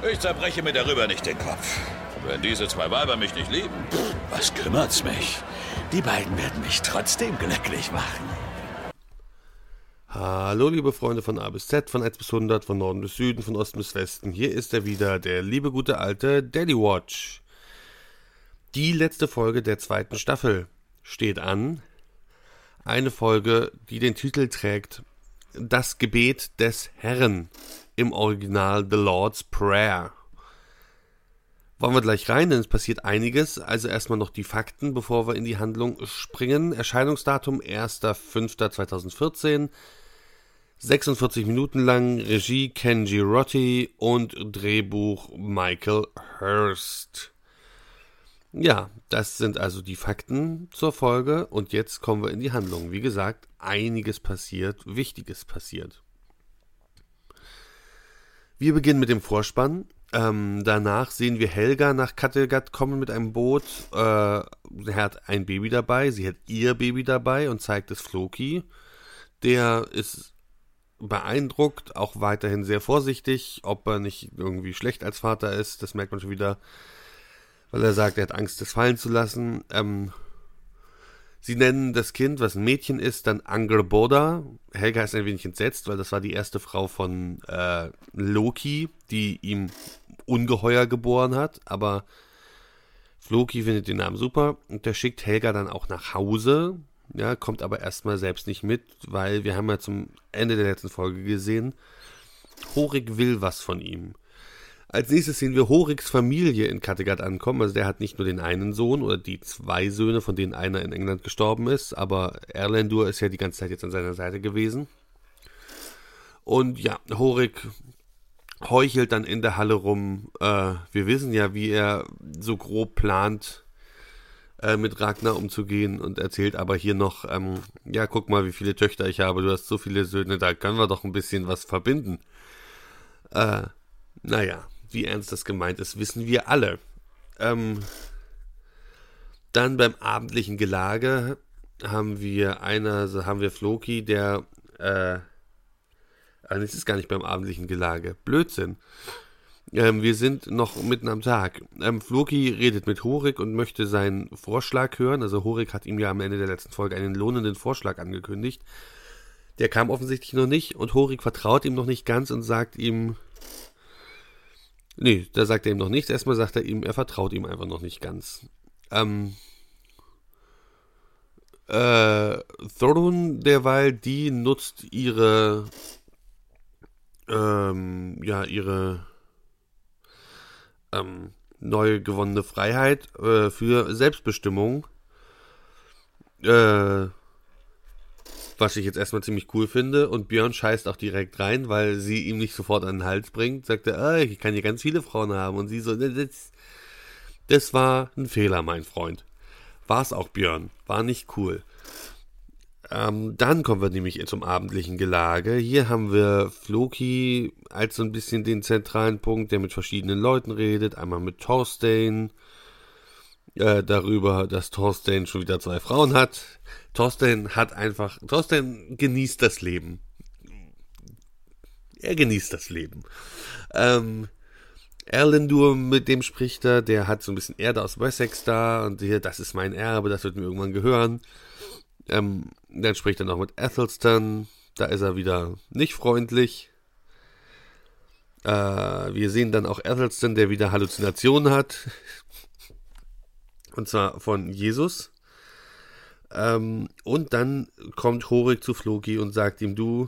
Ich zerbreche mir darüber nicht den Kopf. Wenn diese zwei Weiber mich nicht lieben, was kümmert's mich? Die beiden werden mich trotzdem glücklich machen. Hallo liebe Freunde von A bis Z, von 1 bis 100, von Norden bis Süden, von Osten bis Westen. Hier ist er wieder, der liebe gute alte Daddy Watch. Die letzte Folge der 2. Staffel steht an. Eine Folge, die den Titel trägt Das Gebet des Herrn, im Original The Lord's Prayer. Wollen wir gleich rein, denn es passiert einiges. Also erstmal noch die Fakten, bevor wir in die Handlung springen. Erscheinungsdatum 1.5.2014. 46 Minuten lang, Regie Kenji Rotti und Drehbuch Michael Hurst. Ja, das sind also die Fakten zur Folge und jetzt kommen wir in die Handlung. Wie gesagt, einiges passiert, Wichtiges passiert. Wir beginnen mit dem Vorspann. Danach sehen wir Helga nach Kattegat kommen mit einem Boot. Er hat ein Baby dabei, sie hat ihr Baby dabei und zeigt es Floki. Der ist beeindruckt, auch weiterhin sehr vorsichtig, ob er nicht irgendwie schlecht als Vater ist. Das merkt man schon wieder, weil er sagt, er hat Angst, es fallen zu lassen. Sie nennen das Kind, was ein Mädchen ist, dann Angerboda. Helga ist ein wenig entsetzt, weil das war die erste Frau von Loki, die ihm Ungeheuer geboren hat. Aber Floki findet den Namen super und der schickt Helga dann auch nach Hause. Ja, kommt aber erstmal selbst nicht mit, weil wir haben ja zum Ende der letzten Folge gesehen, Horik will was von ihm. Als nächstes sehen wir Horiks Familie in Kattegat ankommen. Also der hat nicht nur den einen Sohn oder die 2 Söhne, von denen einer in England gestorben ist, aber Erlendur ist ja die ganze Zeit jetzt an seiner Seite gewesen. Und ja, Horik heuchelt dann in der Halle rum. Wir wissen ja, wie er so grob plant, mit Ragnar umzugehen und erzählt aber hier noch, ja, guck mal, wie viele Töchter ich habe, du hast so viele Söhne, da können wir doch ein bisschen was verbinden. Naja, wie ernst das gemeint ist, wissen wir alle. Dann beim abendlichen Gelage haben wir Floki, der, es ist gar nicht beim abendlichen Gelage, Blödsinn. Wir sind noch mitten am Tag. Floki redet mit Horik und möchte seinen Vorschlag hören. Also Horik hat ihm ja am Ende der letzten Folge einen lohnenden Vorschlag angekündigt. Der kam offensichtlich noch nicht und Horik vertraut ihm noch nicht ganz und sagt ihm... Nee, da sagt er ihm noch nichts. Erstmal sagt er ihm, er vertraut ihm einfach noch nicht ganz. Thorun derweil, die nutzt ihre neu gewonnene Freiheit für Selbstbestimmung. Was ich jetzt erstmal ziemlich cool finde. Und Björn scheißt auch direkt rein, weil sie ihm nicht sofort an den Hals bringt. Sagt er, ich kann hier ganz viele Frauen haben. Und sie so, das war ein Fehler, mein Freund. War es auch, Björn. War nicht cool. Dann kommen wir nämlich zum abendlichen Gelage. Hier haben wir Floki als so ein bisschen den zentralen Punkt, der mit verschiedenen Leuten redet. Einmal mit Thorstein. Darüber, dass Thorstein schon wieder 2 Frauen hat. Thorstein genießt das Leben. Er genießt das Leben. Erlendur, mit dem spricht er, der hat so ein bisschen Erde aus Wessex da und hier, das ist mein Erbe, das wird mir irgendwann gehören. Dann spricht er noch mit Athelstan, da ist er wieder nicht freundlich. Wir sehen dann auch Athelstan, der wieder Halluzinationen hat. Und zwar von Jesus. Und dann kommt Horik zu Floki und sagt ihm, du,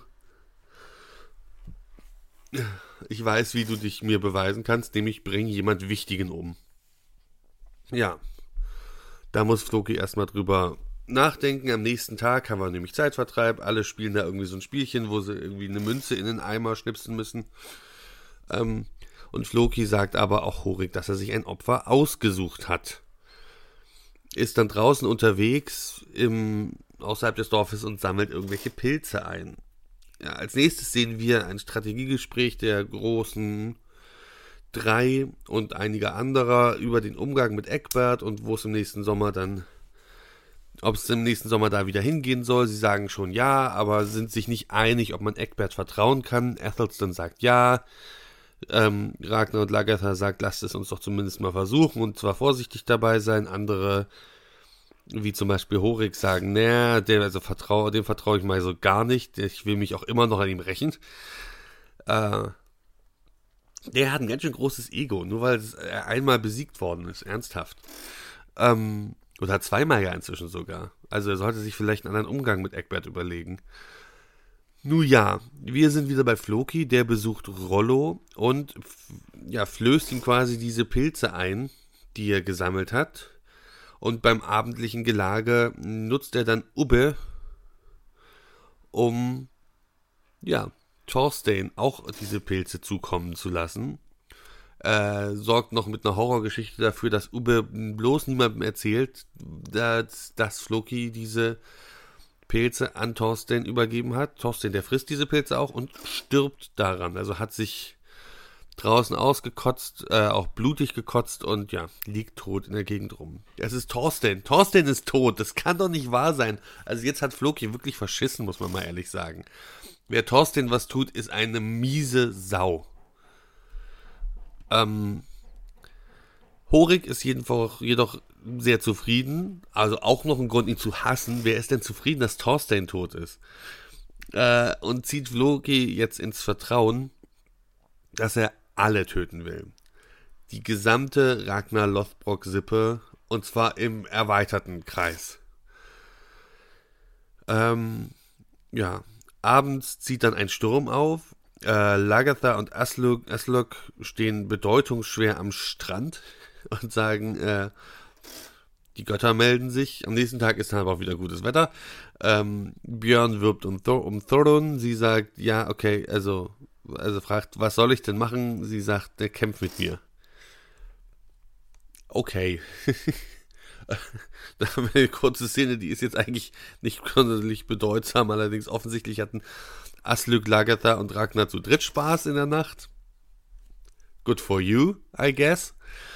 ich weiß, wie du dich mir beweisen kannst, nämlich bring jemand Wichtigen um. Ja, da muss Floki erstmal drüber nachdenken. Am nächsten Tag haben wir nämlich Zeitvertreib. Alle spielen da irgendwie so ein Spielchen, wo sie irgendwie eine Münze in den Eimer schnipsen müssen. Und Floki sagt aber auch Horik, dass er sich ein Opfer ausgesucht hat. Ist dann draußen unterwegs außerhalb des Dorfes und sammelt irgendwelche Pilze ein. Ja, als nächstes sehen wir ein Strategiegespräch der großen 3 und einiger anderer über den Umgang mit Egbert und ob es im nächsten Sommer da wieder hingehen soll. Sie sagen schon ja, aber sind sich nicht einig, ob man Egbert vertrauen kann. Athelstan sagt ja, Ragnar und Lagertha sagt, lasst es uns doch zumindest mal versuchen und zwar vorsichtig dabei sein. Andere, wie zum Beispiel Horik, sagen, dem vertraue ich mal so gar nicht. Ich will mich auch immer noch an ihm rächen. Der hat ein ganz schön großes Ego, nur weil er einmal besiegt worden ist, ernsthaft. Oder zweimal ja inzwischen sogar. Also er sollte sich vielleicht einen anderen Umgang mit Egbert überlegen. Nun ja, wir sind wieder bei Floki, der besucht Rollo und flößt ihm quasi diese Pilze ein, die er gesammelt hat. Und beim abendlichen Gelage nutzt er dann Ubbe, um Thorstein auch diese Pilze zukommen zu lassen. Sorgt noch mit einer Horrorgeschichte dafür, dass Ubbe bloß niemandem erzählt, dass Floki diese Pilze an Thorstein übergeben hat. Thorstein, der frisst diese Pilze auch und stirbt daran. Also hat sich draußen ausgekotzt, auch blutig gekotzt und liegt tot in der Gegend rum. Es ist Thorstein. Thorstein ist tot. Das kann doch nicht wahr sein. Also jetzt hat Floki wirklich verschissen, muss man mal ehrlich sagen. Wer Thorstein was tut, ist eine miese Sau. Horik ist jedoch sehr zufrieden, also auch noch ein Grund, ihn zu hassen. Wer ist denn zufrieden, dass Thorstein tot ist? Und zieht Floki jetzt ins Vertrauen, dass er alle töten will. Die gesamte Ragnar Lothbrok-Sippe, und zwar im erweiterten Kreis. Abends zieht dann ein Sturm auf. Lagertha und Aslok stehen bedeutungsschwer am Strand und sagen, die Götter melden sich. Am nächsten Tag ist dann aber auch wieder gutes Wetter. Björn wirbt um Thoron. Sie sagt, ja, okay, also fragt, was soll ich denn machen? Sie sagt, der kämpft mit mir. Okay. Da haben wir eine kurze Szene, die ist jetzt eigentlich nicht sonderlich bedeutsam, allerdings offensichtlich hatten Asluk, Lagertha und Ragnar zu dritt Spaß in der Nacht. Good for you, I guess.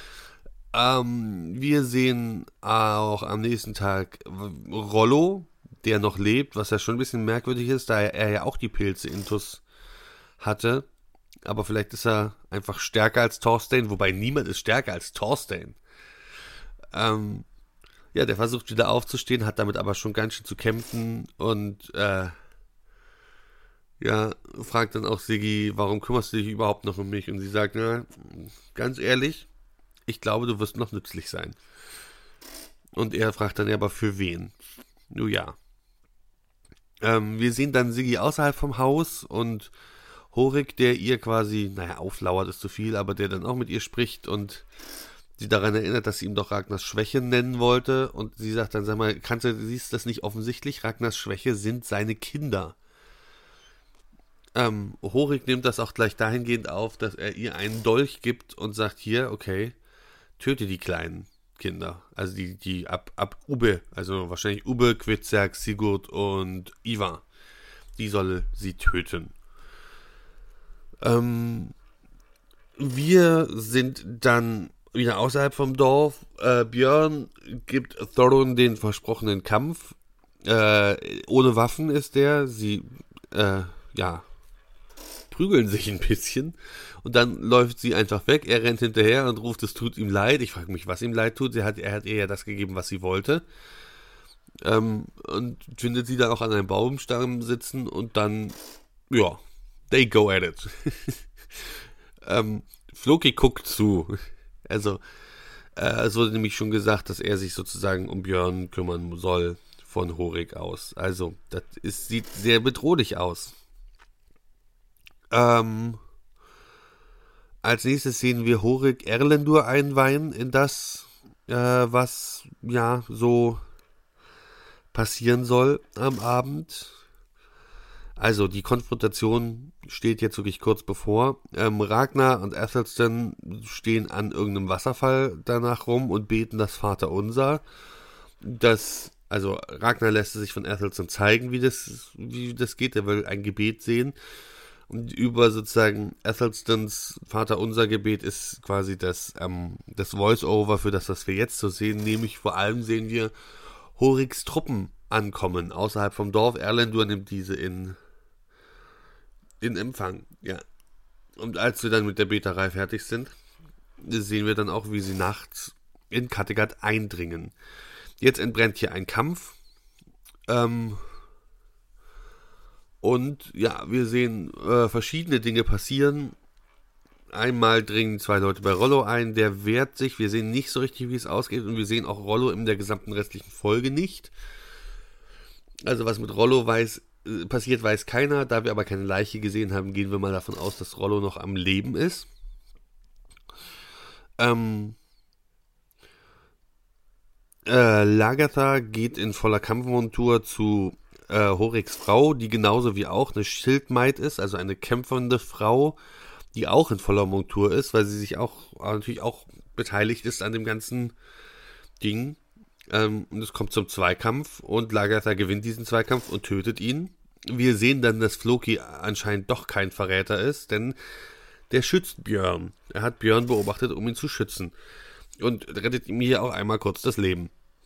Wir sehen auch am nächsten Tag Rollo, der noch lebt, was ja schon ein bisschen merkwürdig ist, da er ja auch die Pilze intus hatte. Aber vielleicht ist er einfach stärker als Thorstein, wobei niemand ist stärker als Thorstein. Der versucht wieder aufzustehen, hat damit aber schon ganz schön zu kämpfen und fragt dann auch Siggi, warum kümmerst du dich überhaupt noch um mich? Und sie sagt, ganz ehrlich, ich glaube, du wirst noch nützlich sein. Und er fragt dann, aber für wen? Nun ja. Wir sehen dann Siggi außerhalb vom Haus und Horik, der ihr quasi, auflauert ist zu viel, aber der dann auch mit ihr spricht und sie daran erinnert, dass sie ihm doch Ragnars Schwäche nennen wollte. Und sie sagt dann, sag mal, siehst du das nicht offensichtlich? Ragnars Schwäche sind seine Kinder. Horik nimmt das auch gleich dahingehend auf, dass er ihr einen Dolch gibt und sagt, hier, okay, töte die kleinen Kinder. Also die ab Ubbe, also wahrscheinlich Ubbe, Kvitzerg, Sigurd und Ivar. Die soll sie töten. Wir sind dann wieder außerhalb vom Dorf. Björn gibt Thoron den versprochenen Kampf. Ohne Waffen ist der. Sie, prügeln sich ein bisschen. Und dann läuft sie einfach weg. Er rennt hinterher und ruft, es tut ihm leid. Ich frage mich, was ihm leid tut. Er hat ihr ja das gegeben, was sie wollte. Und findet sie dann auch an einem Baumstamm sitzen und dann, they go at it. Floki guckt zu. Also, es wurde nämlich schon gesagt, dass er sich sozusagen um Björn kümmern soll von Horik aus. Also, sieht sehr bedrohlich aus. Als nächstes sehen wir Horik Erlendur einweihen in das, was so passieren soll am Abend. Also die Konfrontation steht jetzt wirklich kurz bevor. Ragnar und Athelstan stehen an irgendeinem Wasserfall danach rum und beten das Vaterunser. Also Ragnar lässt sich von Athelstan zeigen, wie das geht. Er will ein Gebet sehen. Und über sozusagen Athelstans Vaterunser-Gebet ist quasi das Voice-Over für das, was wir jetzt so sehen. Nämlich vor allem sehen wir Horiks Truppen ankommen außerhalb vom Dorf. Erlendur nimmt diese in Empfang. Ja. Und als wir dann mit der Beterei fertig sind, sehen wir dann auch, wie sie nachts in Kattegat eindringen. Jetzt entbrennt hier ein Kampf. Und ja, wir sehen verschiedene Dinge passieren. Einmal dringen 2 Leute bei Rollo ein, der wehrt sich. Wir sehen nicht so richtig, wie es ausgeht. Und wir sehen auch Rollo in der gesamten restlichen Folge nicht. Also was mit Rollo passiert, weiß keiner. Da wir aber keine Leiche gesehen haben, gehen wir mal davon aus, dass Rollo noch am Leben ist. Lagertha geht in voller Kampfmontur zu Horiks Frau, die genauso wie auch eine Schildmaid ist, also eine kämpfende Frau, die auch in voller Montur ist, weil sie sich auch natürlich auch beteiligt ist an dem ganzen Ding. Und es kommt zum Zweikampf und Lagertha gewinnt diesen Zweikampf und tötet ihn. Wir sehen dann, dass Floki anscheinend doch kein Verräter ist, denn der schützt Björn. Er hat Björn beobachtet, um ihn zu schützen. Und rettet ihm hier auch einmal kurz das Leben.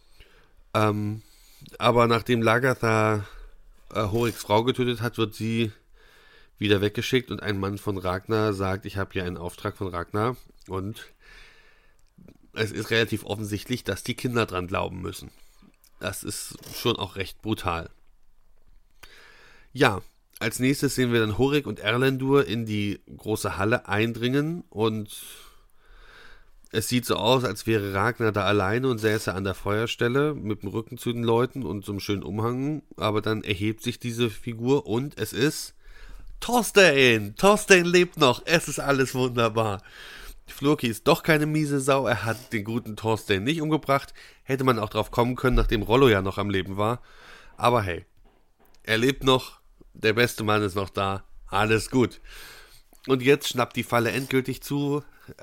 Aber nachdem Lagertha Horiks Frau getötet hat, wird sie wieder weggeschickt und ein Mann von Ragnar sagt, ich habe hier einen Auftrag von Ragnar. Und es ist relativ offensichtlich, dass die Kinder dran glauben müssen. Das ist schon auch recht brutal. Ja, als nächstes sehen wir dann Horik und Erlendur in die große Halle eindringen und es sieht so aus, als wäre Ragnar da alleine und säße an der Feuerstelle mit dem Rücken zu den Leuten und so einem schönen Umhang, aber dann erhebt sich diese Figur und es ist Thorstein! Thorstein lebt noch, es ist alles wunderbar. Floki ist doch keine miese Sau, er hat den guten Thorstein nicht umgebracht, hätte man auch drauf kommen können, nachdem Rollo ja noch am Leben war, aber hey, er lebt noch, der beste Mann ist noch da, alles gut. Und jetzt schnappt die Falle endgültig zu,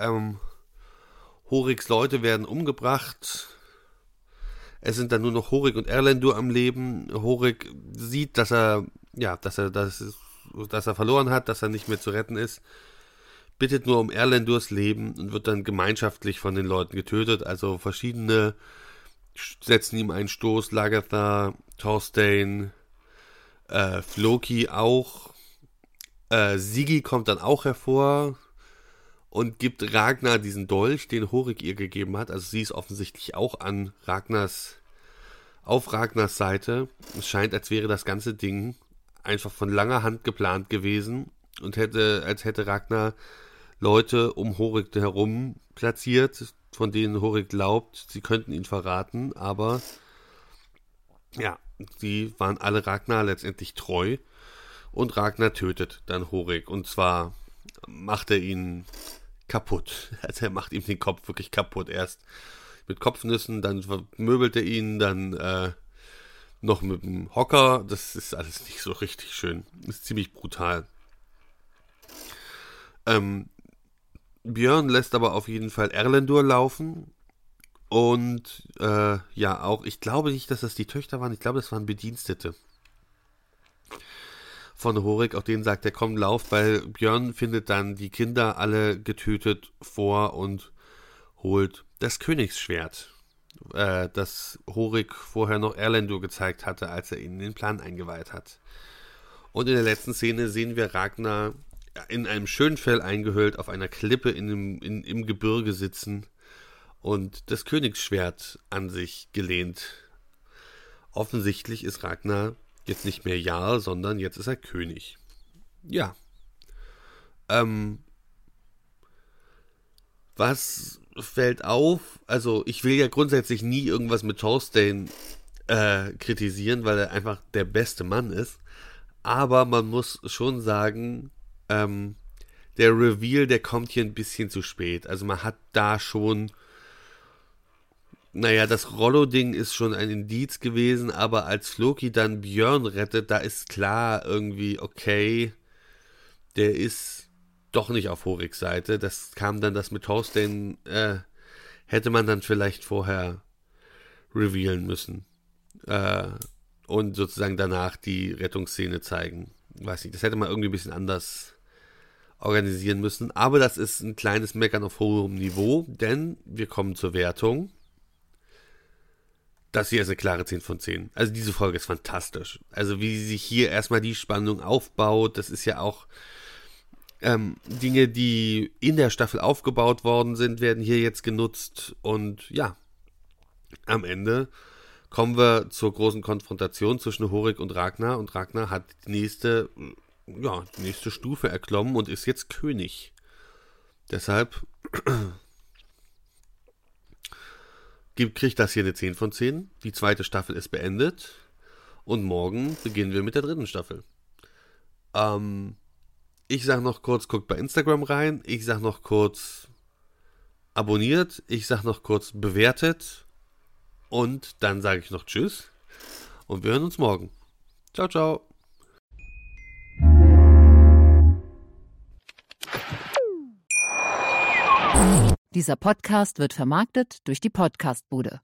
Horiks Leute werden umgebracht, es sind dann nur noch Horik und Erlendur am Leben, Horik sieht, dass er verloren hat, dass er nicht mehr zu retten ist, bittet nur um Erlendurs Leben und wird dann gemeinschaftlich von den Leuten getötet. Also verschiedene setzen ihm einen Stoß, Lagertha, Thorstein, Floki auch. Sigi kommt dann auch hervor und gibt Ragnar diesen Dolch, den Horik ihr gegeben hat. Also sie ist offensichtlich auch auf Ragnars Seite. Es scheint, als wäre das ganze Ding einfach von langer Hand geplant gewesen und als hätte Ragnar Leute um Horik herum platziert, von denen Horik glaubt, sie könnten ihn verraten, aber ja, sie waren alle Ragnar letztendlich treu und Ragnar tötet dann Horik und zwar macht er ihn kaputt. Also er macht ihm den Kopf wirklich kaputt. Erst mit Kopfnüssen, dann vermöbelt er ihn, dann noch mit dem Hocker. Das ist alles nicht so richtig schön. Das ist ziemlich brutal. Björn lässt aber auf jeden Fall Erlendur laufen. Und ja, auch, ich glaube nicht, dass das die Töchter waren. Ich glaube, das waren Bedienstete von Horik. Auch denen sagt er, komm, lauf, weil Björn findet dann die Kinder alle getötet vor und holt das Königsschwert, das Horik vorher noch Erlendur gezeigt hatte, als er ihnen den Plan eingeweiht hat. Und in der letzten Szene sehen wir Ragnar in einem schönen Fell eingehüllt auf einer Klippe im Gebirge sitzen und das Königsschwert an sich gelehnt. Offensichtlich ist Ragnar jetzt nicht mehr Jarl, sondern jetzt ist er König. Ja. Was fällt auf? Also ich will ja grundsätzlich nie irgendwas mit Thorstein kritisieren, weil er einfach der beste Mann ist. Aber man muss schon sagen, der Reveal, der kommt hier ein bisschen zu spät. Also man hat da schon, naja, das Rollo-Ding ist schon ein Indiz gewesen, aber als Floki dann Björn rettet, da ist klar irgendwie, okay, der ist doch nicht auf Horiks Seite. Das kam dann, das mit Thorstein, hätte man dann vielleicht vorher revealen müssen. Und sozusagen danach die Rettungsszene zeigen. Weiß nicht, das hätte man irgendwie ein bisschen anders organisieren müssen. Aber das ist ein kleines Meckern auf hohem Niveau, denn wir kommen zur Wertung. Das hier ist eine klare 10 von 10. Also diese Folge ist fantastisch. Also wie sich hier erstmal die Spannung aufbaut, das ist ja auch Dinge, die in der Staffel aufgebaut worden sind, werden hier jetzt genutzt. Und ja, am Ende kommen wir zur großen Konfrontation zwischen Horik und Ragnar. Und Ragnar hat die nächste Stufe erklommen und ist jetzt König. Deshalb kriegt das hier eine 10 von 10. Die zweite Staffel ist beendet. Und morgen beginnen wir mit der dritten Staffel. Ich sag noch kurz, guckt bei Instagram rein. Ich sag noch kurz, abonniert. Ich sag noch kurz, bewertet. Und dann sage ich noch Tschüss. Und wir hören uns morgen. Ciao, ciao. Dieser Podcast wird vermarktet durch die Podcast-Bude.